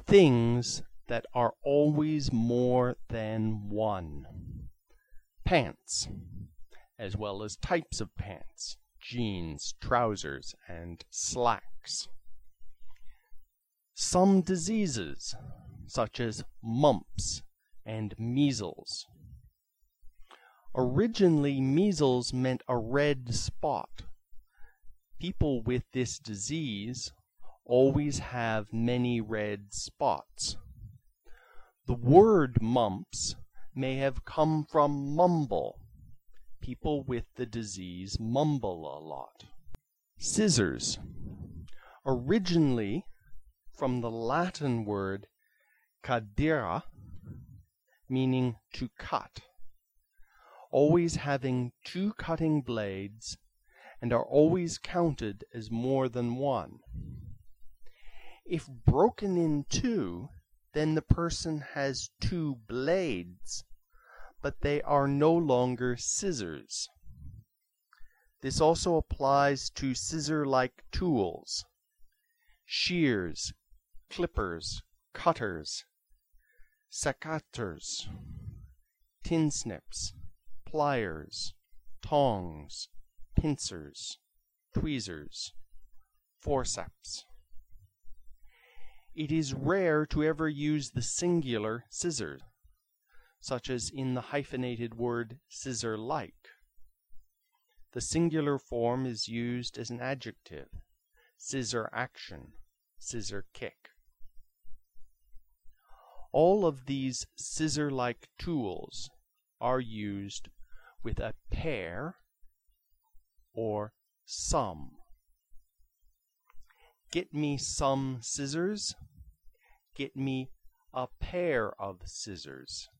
things that are always more than one. Pants, as well as types of pants, jeans, trousers, and slacks. Some diseases, such as mumps and measles. Originally, measles meant a red spot. People with this disease always have many red spots. The word mumps may have come from mumble. People with the disease mumble a lot. Scissors. Originally from the Latin word cadere, meaning to cut, always having two cutting blades, and are always counted as more than one. If broken in two, then the person has two blades, but they are no longer scissors. This also applies to scissor-like tools, shears, clippers, cutters, secateurs, tin snips, pliers, tongs, pincers, tweezers, forceps. It is rare to ever use the singular scissors, such as in the hyphenated word scissor-like. The singular form is used as an adjective: scissor action, scissor kick. All of these scissor-like tools are used with a pair or some. Get me some scissors. Get me a pair of scissors.